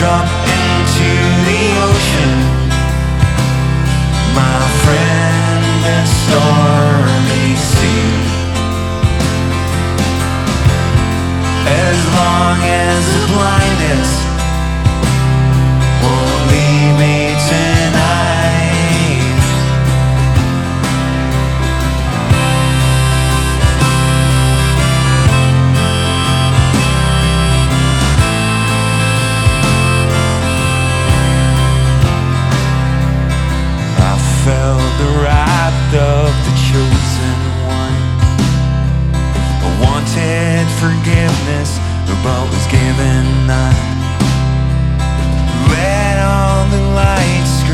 drop into the ocean, my friend, a stormy sea. As long as the blindness won't leave me tonight, I felt the wrath of the chosen one. I wanted forgiveness, but was given none. Let all the lights